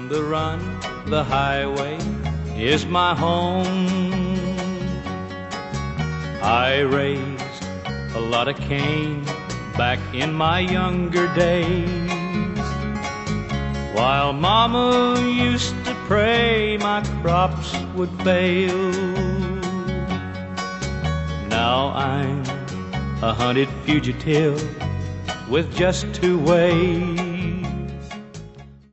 the run, the highway is my home. I raised a lot of cane back in my younger days, while Mama used to pray my crops would fail. Now I'm a hunted fugitive with just 2 ways